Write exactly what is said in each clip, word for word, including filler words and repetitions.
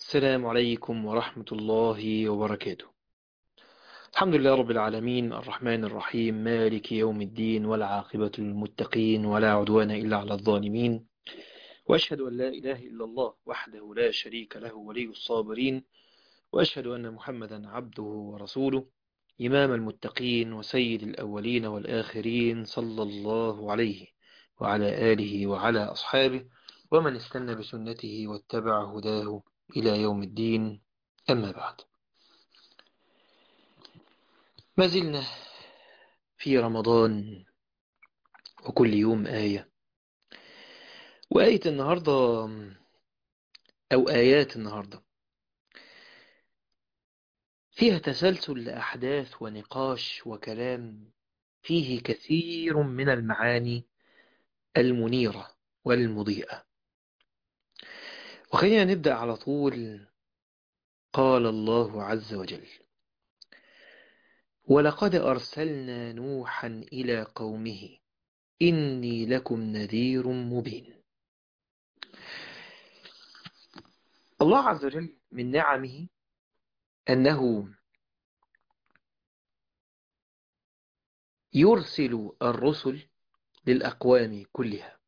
السلام عليكم ورحمة الله وبركاته. الحمد لله رب العالمين الرحمن الرحيم مالك يوم الدين والعاقبة للمتقين ولا عدوان إلا على الظالمين، وأشهد أن لا إله إلا الله وحده لا شريك له ولي الصابرين، وأشهد أن محمدا عبده ورسوله إمام المتقين وسيد الأولين والآخرين، صلى الله عليه وعلى آله وعلى أصحابه ومن استنى بسنته واتبع هداه إلى يوم الدين. أما بعد، ما زلنا في رمضان وكل يوم آية، وآية النهاردة أو آيات النهاردة فيها تسلسل لأحداث ونقاش وكلام فيه كثير من المعاني المنيرة والمضيئة. وخلينا نبدأ على طول. قال الله عز وجل: ولقد أرسلنا نوحا إلى قومه إني لكم نذير مبين. الله عز وجل من نعمه أنه يرسل الرسل للأقوام كلها،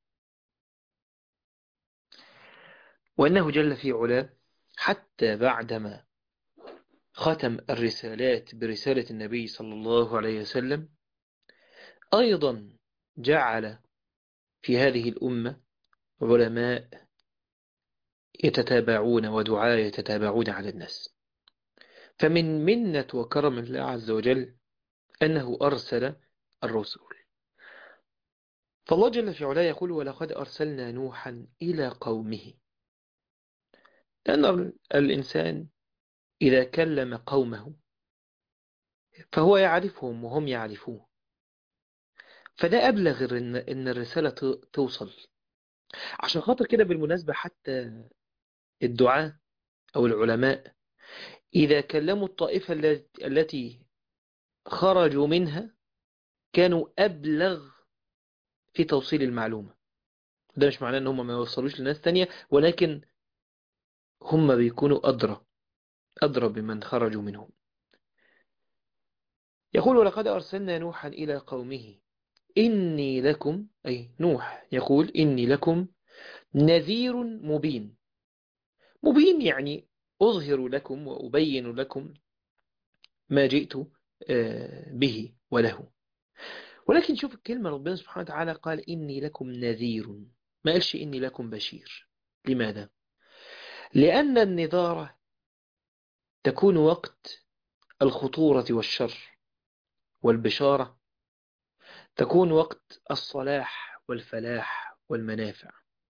وأنه جل في علاه حتى بعدما ختم الرسالات برسالة النبي صلى الله عليه وسلم أيضا جعل في هذه الأمة علماء يتتابعون ودعاة يتتابعون على الناس. فمن منة وكرم الله عز وجل أنه أرسل الرسل. فالله جل في علاه يقول: ولقد أرسلنا نوحا إلى قومه. لأن الإنسان إذا كلم قومه فهو يعرفهم وهم يعرفوه، فده أبلغ إن إن الرسالة ت- توصل. عشان خاطر كده بالمناسبة حتى الدعاة أو العلماء إذا كلموا الطائفة الت- التي خرجوا منها كانوا أبلغ في توصيل المعلومة. ده مش معناه إن هم ما يوصلوش لناس تانية، ولكن هم بيكونوا أدرى أدرى بمن خرجوا منهم. يقول: ولقد أرسلنا نوحا إلى قومه إني لكم، أي نوح يقول إني لكم نذير مبين. مبين يعني أظهر لكم وأبين لكم ما جئت آه، به وله. ولكن شوف الكلمة، ربنا سبحانه وتعالى قال إني لكم نذير، ما قالش إني لكم بشير. لماذا؟ لأن النذارة تكون وقت الخطورة والشر، والبشارة تكون وقت الصلاح والفلاح والمنافع.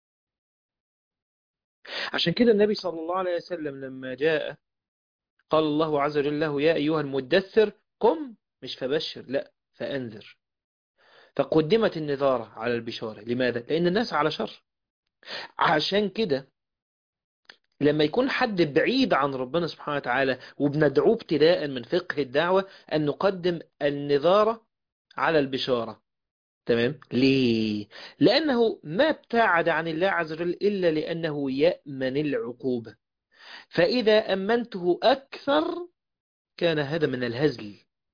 عشان كده النبي صلى الله عليه وسلم لما جاء قال الله عز وجل له: يا أيها المدثر قم، مش فبشر، لا فأنذر. فقدمت النذارة على البشارة. لماذا؟ لأن الناس على شر. عشان كده لما يكون حد بعيد عن ربنا سبحانه وتعالى وبندعوه ابتداء من فقه الدعوة أن نقدم النذارة على البشارة. تمام؟ ليه؟ لأنه ما ابتعد عن الله عز وجل إلا لأنه يأمن العقوبة. فإذا أمنته أكثر كان هذا من الهزل.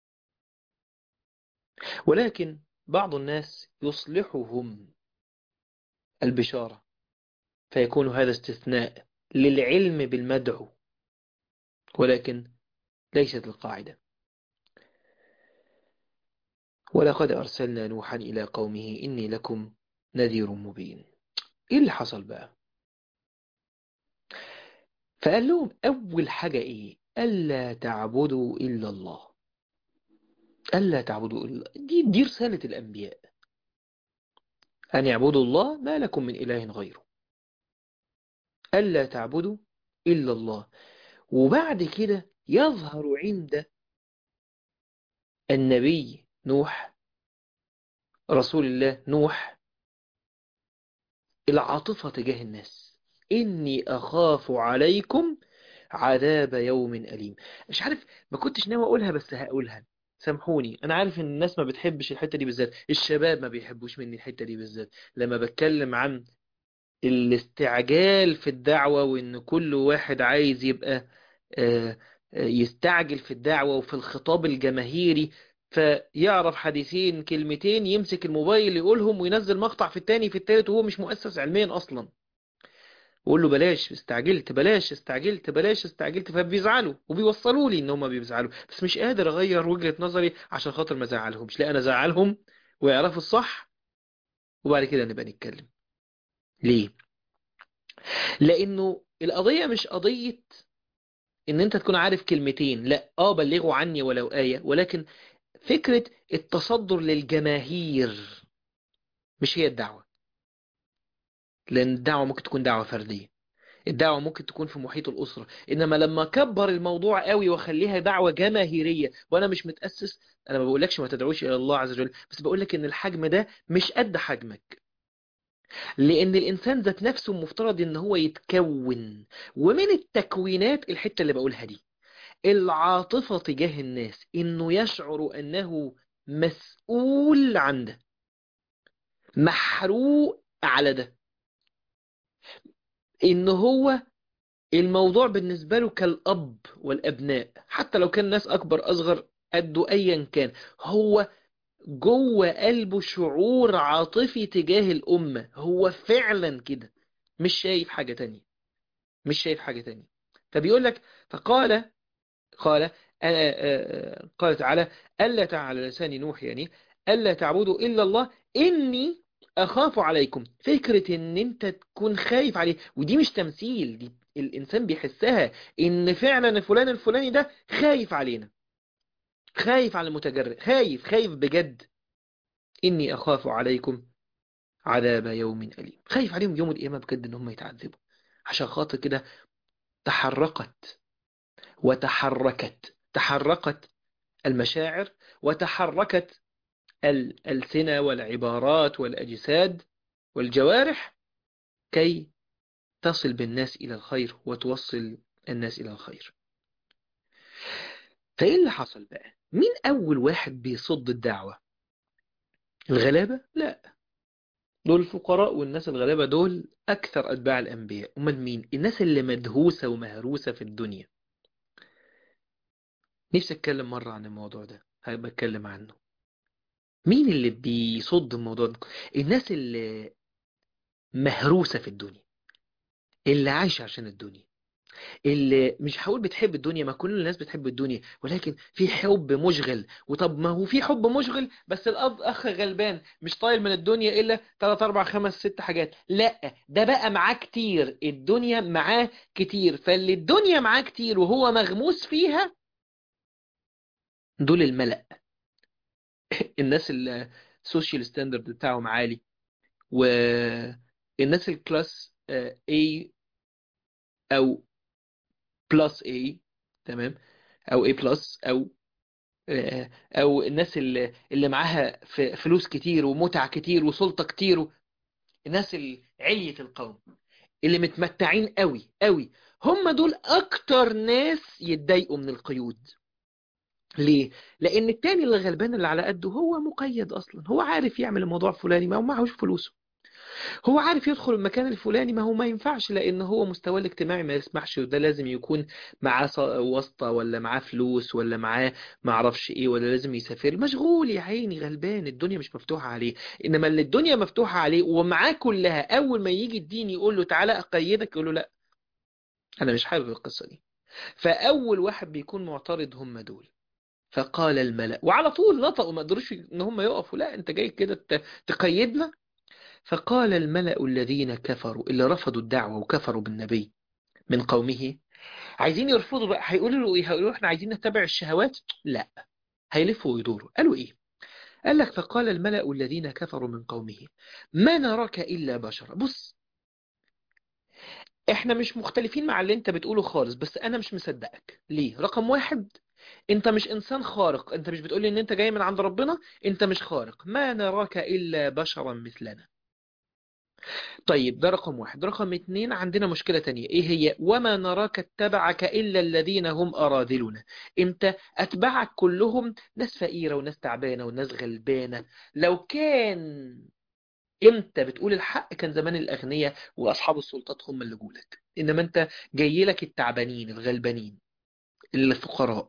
ولكن بعض الناس يصلحهم البشارة، فيكون هذا استثناء للعلم بالمدعو، ولكن ليست القاعدة. ولقد أرسلنا نوحا إلى قومه إني لكم نذير مبين. إيه اللي حصل بقى؟ فقال لهم أول حاجة إيه؟ ألا تعبدوا إلا الله. ألا تعبدوا إلا الله، دي, دي رسالة الأنبياء، أن يعبدوا الله ما لكم من إله غيره. ألا تعبدوا إلا الله. وبعد كده يظهر عند النبي نوح، رسول الله نوح، العاطفة تجاه الناس. إني أخاف عليكم عذاب يوم أليم. مش عارف، ما كنتش ناوي أقولها بس هقولها، سامحوني. أنا عارف إن الناس ما بتحبش الحتة دي بالذات، الشباب ما بيحبوش مني الحتة دي بالذات لما بتكلم عن الاستعجال في الدعوة، وإن كل واحد عايز يبقى آه، آه، يستعجل في الدعوة وفي الخطاب الجماهيري، فيعرف حديثين كلمتين يمسك الموبايل يقولهم وينزل مقطع في التاني في التالت وهو مش مؤسس علميا أصلا. وقول له بلاش استعجلت، بلاش استعجلت، بلاش استعجلت، فبيزعلوا وبيوصلوا لي ان هم بيزعلوا، بس مش قادر اغير وجهة نظري عشان خاطر ما ازعلهمش. لا، انا ازعلهم ويعرفوا الصح وبعد كده نبقى نتكلم. ليه؟ لانه القضية مش قضية ان انت تكون عارف كلمتين، لا اه بلغوا عني ولو آية، ولكن فكرة التصدر للجماهير مش هي الدعوة. لان الدعوة ممكن تكون دعوة فردية، الدعوة ممكن تكون في محيط الأسرة، إنما لما كبر الموضوع قوي وخليها دعوة جماهيرية وأنا مش متأسس، أنا ما بقولكش ما تدعوش إلى الله عز وجل، بس بقولك إن الحجم ده مش قد حجمك. لأن الإنسان ذات نفسه مفترض إن هو يتكون، ومن التكوينات الحتة اللي بقولها دي العاطفة تجاه الناس، إنه يشعر أنه مسؤول عن ده، محروق على ده، إن هو الموضوع بالنسبة له كالأب والأبناء، حتى لو كان ناس أكبر أصغر قده أيا كان، هو جوه قلبه شعور عاطفي تجاه الأمة، هو فعلا كده، مش شايف حاجة تانية، مش شايف حاجة تانية. فبيقول لك فقال قال آه، آه، آه، قال تعالى ألا تعالى على لسان نوح يعني ألا تعبدوا إلا الله إني أخاف عليكم. فكرة إن أنت تكون خايف عليه، ودي مش تمثيل، دي الإنسان بيحسها إن فعلا فلان الفلاني ده خايف علينا، خايف على المتجرئ، خايف خايف بجد. إني أخاف عليكم عذاب يوم أليم، خايف عليهم يوم القيامة بجد إن هم يتعذبوا. عشان خاطر كده تحرقت وتحركت، تحركت المشاعر وتحركت الألسنة والعبارات والأجساد والجوارح كي تصل بالناس إلى الخير وتوصل الناس إلى الخير. فإيه اللي حصل بقى؟ مين أول واحد بيصد الدعوة؟ الغلابة؟ لا، دول الفقراء، والناس الغلابة دول أكثر أتباع الأنبياء. أمال مين؟ الناس اللي مدهوسة ومهروسة في الدنيا. نفسي أتكلم مرة عن الموضوع ده، هبقى أتكلم عنه. مين اللي بيصد الموضوع ده؟ الناس اللي مهروسة في الدنيا، اللي عايشة عشان الدنيا، اللي مش هقول بتحب الدنيا، ما كل الناس بتحب الدنيا، ولكن في حب مشغل. وطب ما هو في حب مشغل بس الأب أخ غلبان مش طايل من الدنيا إلا تلاتة أربعة خمسة ستة حاجات، لا ده بقى معاه كتير، الدنيا معاه كتير، فاللي الدنيا معاه كتير وهو مغموس فيها دول الملأ. الناس اللي السوشيال ستاندرد بتاعهم عالي، والناس الكلاس آه، A أو بلس A، تمام، أو A بلس، أو آه، او الناس اللي اللي معاها ف- فلوس كتير ومتع كتير وسلطة كتير و- الناس ال- علية القوم اللي متمتعين قوي قوي، هم دول اكتر ناس يتضايقوا من القيود. ليه؟ لان التاني اللي غلبان اللي على قده هو مقيد اصلا، هو عارف يعمل الموضوع الفلاني ما هو معهوش فلوسه، هو عارف يدخل المكان الفلاني ما هو ما ينفعش لان هو مستواه الاجتماعي ما يسمحش، وده لازم يكون معاه ص- واسطة، ولا معاه فلوس، ولا معاه ما اعرفش ايه، ولا لازم يسافر، مشغول يا عيني غلبان، الدنيا مش مفتوحة عليه. انما اللي الدنيا مفتوحة عليه ومعاه كلها، اول ما يجي الدين يقول له تعالى اقيدك يقول له لا، انا مش حابب القصة دي. فاول واحد بيكون معترض هم دول. فقال الملأ، وعلى طول نطقوا، ما قدروش ان هم يقفوا، لا انت جاي كده ت- تقيدنا. فقال الملأ الذين كفروا، اللي رفضوا الدعوة وكفروا بالنبي من قومه، عايزين يرفضوا بقى، هيقولوا له ايه؟ هيقولوا احنا عايزين نتبع الشهوات؟ لا، هيلفوا ويدوروا. قالوا ايه؟ قال لك فقال الملأ الذين كفروا من قومه ما نراك إلا بشرا. بص، احنا مش مختلفين مع اللي انت بتقوله خالص، بس انا مش مصدقك. ليه؟ رقم واحد، انت مش انسان خارق، انت مش بتقولي ان انت جاي من عند ربنا، انت مش خارق. ما نراك إلا بشرا مثلنا. طيب ده رقم واحد. رقم اتنين، عندنا مشكلة تانية، ايه هي؟ وما نراك اتبعك الا الذين هم اراذلنا. انت اتباعك كلهم ناس فقيرة وناس تعبانة وناس غلبانة. لو كان امتى بتقول الحق؟ كان زمان الأغنياء وأصحاب السلطات هم اللي جولك، إنما أنت جاي لك التعبانين الغلبانين الفقراء.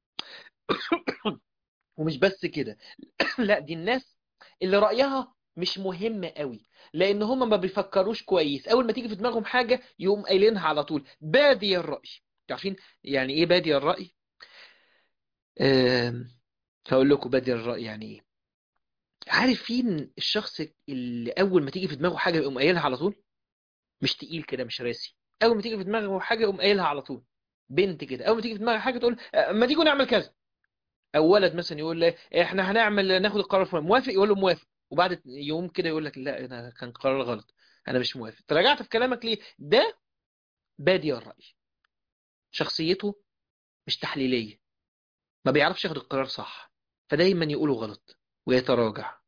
ومش بس كده، لا دي الناس اللي رأيها مش مهم قوي، لأن هم ما بيفكروش كويس، أول ما تيجي في دماغهم حاجة يقوم قايلينها على طول، بادي الرأي. عارفين يعني إيه بادي الرأي؟ أه هقول لكم بادي الرأي يعني إيه. عارفين الشخص اللي أول ما تيجي في دماغه حاجة يقوم قايلها على طول؟ مش تقيل كده، مش راسي، اول ما تيجي في دماغه حاجه يقوم قايلها على طول. بنت كده اول ما تيجي في دماغها حاجه تقول أه، ما تيجوا نعمل كذا. او ولد مثلا يقول لي احنا هنعمل ناخد القرار الفلاني، موافق؟ يقول له موافق، وبعد يوم كده يقول لك لا انا كان قرار غلط، انا مش موافق. تراجعت في كلامك ليه؟ ده بادي الرأي، شخصيته مش تحليليه، ما بيعرفش ياخد القرار صح، فدايما يقوله غلط ويتراجع،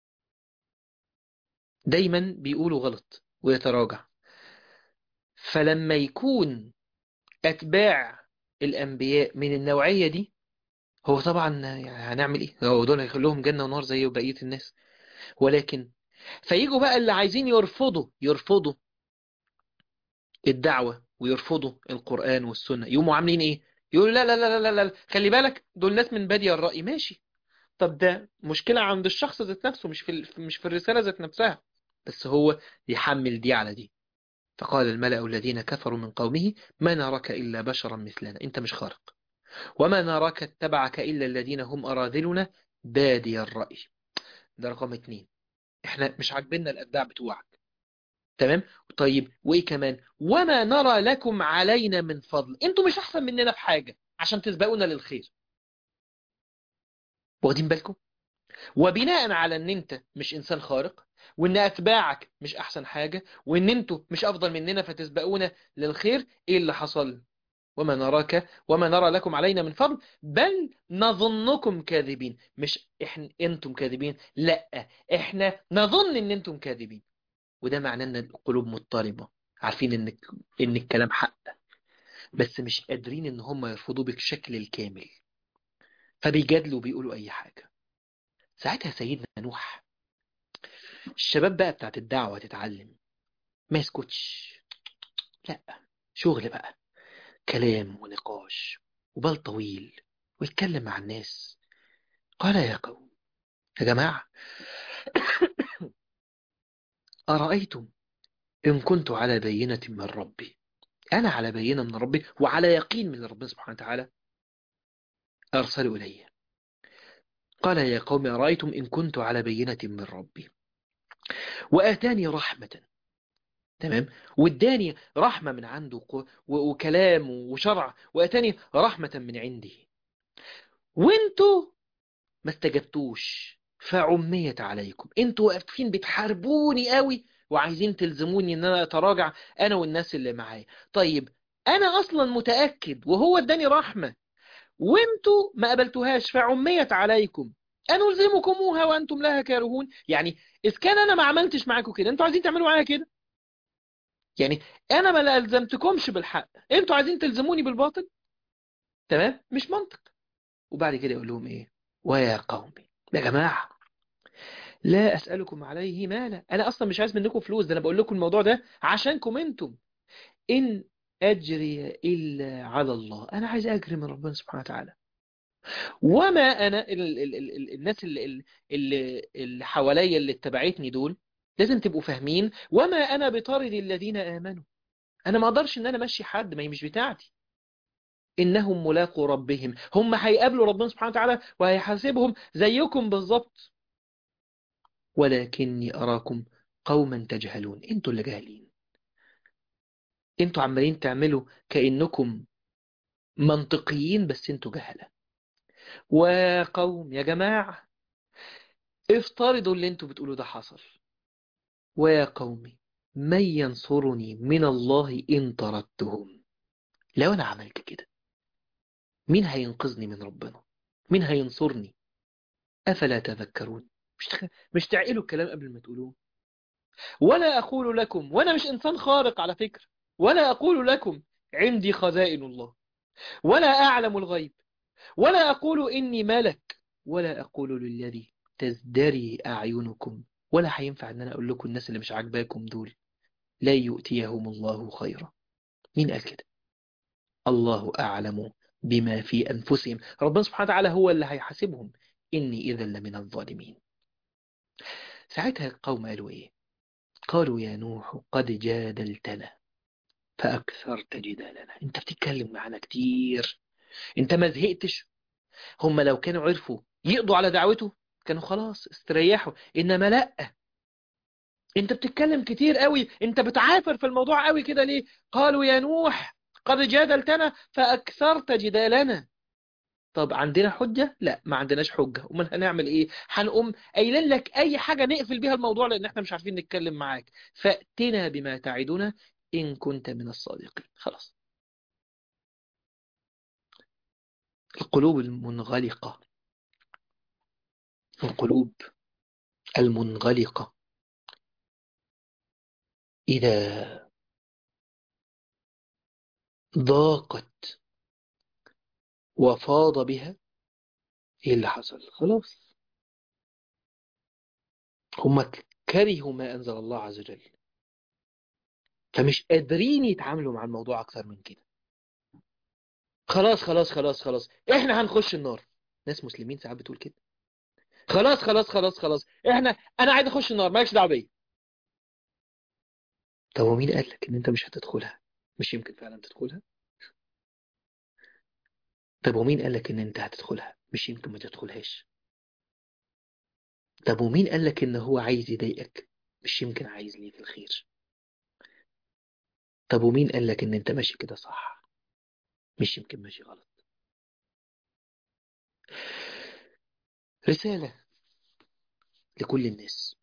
دايما بيقولوا غلط ويتراجع. فلما يكون أتباع الأنبياء من النوعية دي، هو طبعا يعني هنعمل ايه، هو دول هيخلوهم جنة ونار زي بقية الناس؟ ولكن فيجوا بقى اللي عايزين يرفضوا يرفضوا الدعوة ويرفضوا القرآن والسنة، يقوموا عاملين ايه؟ يقولوا لا لا لا لا لا لا، خلي بالك دول ناس من بادية الرأي. ماشي، طب ده مشكلة عند الشخص ذات نفسه، مش في ال- مش في الرسالة ذات نفسها، بس هو يحمل دي على دي. فقال الملأ الذين كفروا من قومه ما نراك إلا بشرا مثلنا، انت مش خارق، وما نراك اتبعك إلا الذين هم أراذلنا بادي الرأي. ده رقم اتنين، احنا مش عاجبيننا الأتباع بتوعك. تمام. طيب وإيه كمان؟ وما نرى لكم علينا من فضل، انتوا مش أحسن مننا في حاجة عشان تسبقونا للخير. واخدين بالكم؟ وبناء على ان انت مش انسان خارق، وان اتباعك مش احسن حاجة، وان انتوا مش افضل مننا فتسبقونا للخير، ايه اللي حصل؟ وما نراك وما نرى لكم علينا من فضل بل نظنكم كاذبين. مش احنا انتم كاذبين، لا احنا نظن ان انتم كاذبين. وده معناه ان القلوب مضطربة، عارفين ان ان الكلام حق، بس مش قادرين ان هم يرفضوا بالشكل الكامل، فبيجادلوا بيقولوا اي حاجة. ساعتها سيدنا نوح، الشباب بقى بتاعت الدعوة تتعلم، ما يسكتش، لا شغل بقى، كلام ونقاش وبال طويل، ويتكلم مع الناس. قال يا قوم، يا جماعة، أرأيتم إن كنت على بينة من ربي، أنا على بينة من ربي وعلى يقين من ربنا سبحانه وتعالى أرسل إلي. قال يا قوم أرأيتم إن كنت على بينة من ربي وآتاني رحمة، تمام، واداني رحمة من عنده و- وكلام وشرع، وآتاني رحمة من عنده، وانتوا ما استجبتوش فعميت عليكم، انتوا واقفين بتحاربوني قوي وعايزين تلزموني ان انا اتراجع انا والناس اللي معايا. طيب انا اصلا متأكد وهو اداني رحمة وانتوا ما قبلتوهاش فعميت عليكم، انا الزمكموها وانتم لها كارهون. يعني اذا كان انا ما عملتش معاكم كده، انتوا عايزين تعملوا معايا كده؟ يعني انا ما الزمتكمش بالحق، انتوا عايزين تلزموني بالباطل؟ تمام، مش منطق. وبعد كده يقول لهم ايه؟ ويا قومي، يا جماعة، لا أسألكم عليه مالا، أنا أصلا مش عايز منكم فلوس، ده أنا بقول لكم الموضوع ده عشانكم أنتم. إن أجري إلا على الله، أنا عايز أجري من ربنا سبحانه وتعالى. وما أنا ال ال ال ال الناس اللي, اللي, اللي حواليا اللي اتبعتني دول لازم تبقوا فاهمين، وما أنا بطارد الذين آمنوا، أنا ما أقدرش إن أنا أمشي حد، ما هي مش بتاعتي. إنهم ملاقوا ربهم، هم هيقابلوا ربنا سبحانه وتعالى وهيحاسبهم زيكم بالظبط. ولكني أراكم قوما تجهلون، انتوا اللي جاهلين، انتوا عمالين تعملوا كأنكم منطقيين بس انتوا جهلة. وقوم، يا جماعة، افترضوا اللي انتوا بتقولوا ده حصل. ويا قومي، من ينصرني من الله إن طردتهم، لو أنا عملت كده مين هينقذني من ربنا؟ مين هينصرني؟ أفلا تذكرون؟ مش تخ... مش تعقلوا الكلام قبل ما تقولوه. ولا أقول لكم، وأنا مش إنسان خارق على فكرة، ولا أقول لكم عندي خزائن الله، ولا أعلم الغيب، ولا أقول إني ملك، ولا أقول للذي تزدري أعينكم ولا هينفع ان انا اقول لكم الناس اللي مش عاجباكم دول لا يؤتيهم الله خيرا. مين قال كده؟ الله أعلم بما في أنفسهم. ربنا سبحانه وتعالى هو اللي هيحاسبهم. إني إذا لمن الظالمين. ساعتها القوم قالوا إيه؟ قالوا يا نوح قد جادلتنا فأكثرت جدالنا. أنت بتتكلم معنا كتير، أنت ما زهقتش؟ هم لو كانوا عرفوا يقضوا على دعوته كانوا خلاص استريحوا، إنما لأ، أنت بتتكلم كتير قوي، أنت بتعافر في الموضوع قوي كده ليه؟ قالوا يا نوح قد جادلتنا فأكثرت جدالنا. طب عندنا حجة؟ لا، ما عندناش حجة. امال هنعمل ايه؟ هنقوم قايلين لك اي حاجة نقفل بيها الموضوع لان احنا مش عارفين نتكلم معاك، فأتنا بما تعدنا ان كنت من الصادقين. خلاص. القلوب المنغلقة، القلوب المنغلقة إذا ضاقت وفاض بها، ايه اللي حصل؟ خلاص، هم كرهوا ما أنزل الله عز وجل، فمش قادرين يتعاملوا مع الموضوع أكثر من كده. خلاص خلاص خلاص خلاص احنا هنخش النار. ناس مسلمين ساعات بتقول كده. خلاص خلاص خلاص خلاص احنا، انا عايز اخش النار، مالكش دعوه بيا. طب ومين قال لك ان انت مش هتدخلها؟ مش يمكن فعلا تدخلها؟ طب ومين قال لك ان انت هتدخلها؟ مش يمكن ما تدخلهاش؟ طب ومين قال لك ان هو عايز يضايقك؟ مش يمكن عايز ليك الخير؟ طب ومين قال لك ان انت ماشي كده صح؟ مش يمكن ماشي غلط؟ رسالة لكل الناس.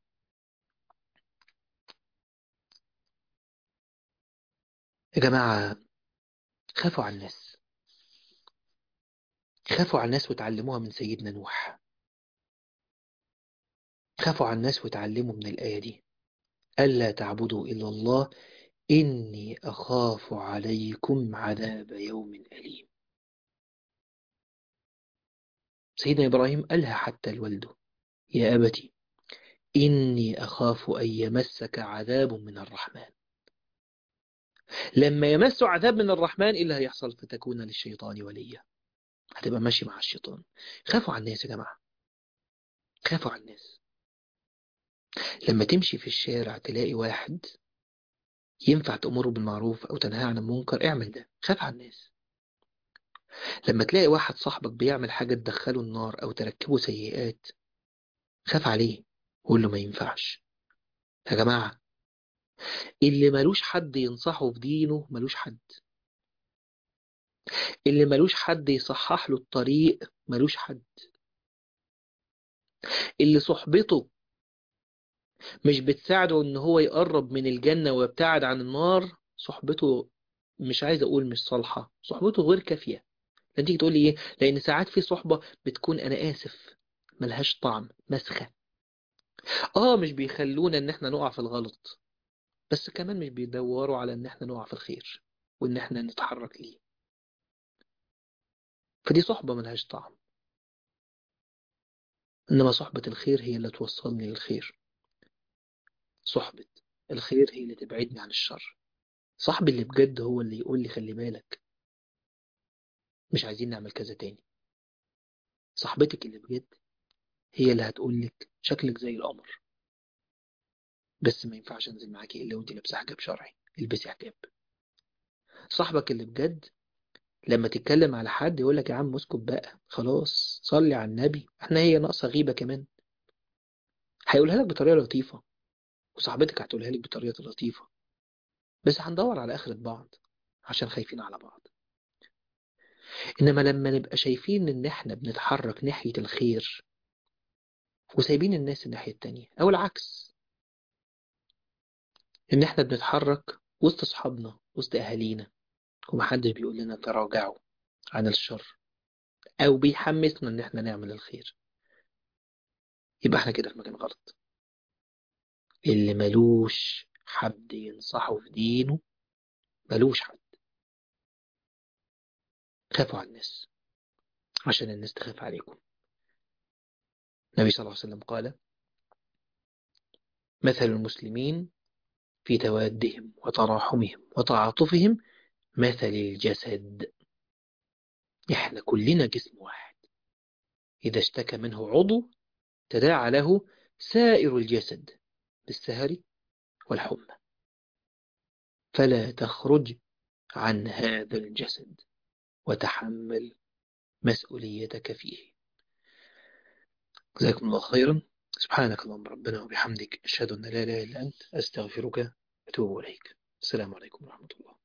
يا جماعة، خافوا على الناس، خافوا على الناس وتعلموها من سيدنا نوح. خافوا على الناس وتعلموا من الآية دي: ألا تعبدوا إلا الله إني أخاف عليكم عذاب يوم أليم. سيدنا إبراهيم قالها حتى لوالده: يا أبتي إني أخاف أن يمسك عذاب من الرحمن. لما يمس عذاب من الرحمن إيه اللي هيحصل؟ فتكون للشيطان وليا، هتبقى ماشي مع الشيطان. خافوا على الناس يا جماعة، خافوا على الناس. لما تمشي في الشارع تلاقي واحد ينفع تأمره بالمعروف أو تنهى عن المنكر، اعمل ده، خاف على الناس. لما تلاقي واحد صاحبك بيعمل حاجة تدخله النار أو تركبه سيئات، خاف عليه، قول له ما ينفعش. يا جماعة، اللي ملوش حد ينصحه في دينه ملوش حد، اللي ملوش حد يصحح له الطريق ملوش حد، اللي صحبته مش بتساعده ان هو يقرب من الجنة ويبتعد عن النار، صحبته مش عايز اقول مش صالحة، صحبته غير كافية. انت تيجي تقول لي ايه؟ لان ساعات في صحبة بتكون، انا اسف، ملهاش طعم، مسخة. اه مش بيخلونا ان احنا نقع في الغلط، بس كمان مش بيدوروا على ان احنا نقع في الخير وان احنا نتحرك ليه. فدي صحبة ملهاش طعم. انما صحبة الخير هي اللي توصلني للخير، صحبة الخير هي اللي تبعدني عن الشر. صاحبي اللي بجد هو اللي يقول لي خلي بالك، مش عايزين نعمل كذا تاني. صاحبتك اللي بجد هي اللي هتقول لك شكلك زي القمر، بس ما ينفعش انزل معاكي الا وانت لابسه حجاب شرعي، البسي حجاب. صاحبك اللي بجد لما تتكلم على حد يقول لك يا عم اسكت بقى، خلاص صلي على النبي، احنا هي ناقصه غيبه كمان. هيقولها لك بطريقه لطيفه، وصاحبتك هتقولها لك بطريقه لطيفه، بس هندور على اخرة بعض عشان خايفين على بعض. انما لما نبقى شايفين ان احنا بنتحرك ناحيه الخير وسايبين الناس الناحيه التانية، او العكس، ان احنا بنتحرك وسط اصحابنا وسط اهالينا ومحدش بيقول لنا تراجعوا عن الشر او بيحمسنا ان احنا نعمل الخير، يبقى احنا كده في مكان غلط. اللي ملوش حد ينصحه في دينه ملوش حد. خافوا على الناس عشان الناس تخاف عليكم. النبي صلى الله عليه وسلم قال: مثل المسلمين في توادهم وتراحمهم وتعاطفهم مثل الجسد. إحنا كلنا جسم واحد، إذا اشتكى منه عضو تداعى له سائر الجسد بالسهر والحمى، فلا تخرج عن هذا الجسد وتحمل مسؤوليتك فيه. جزاكم الله خيرا. سبحانك اللهم ربنا وبحمدك، أشهد أن لا إله إلا أنت، أستغفرك وأتوب إليك. السلام عليكم ورحمة الله.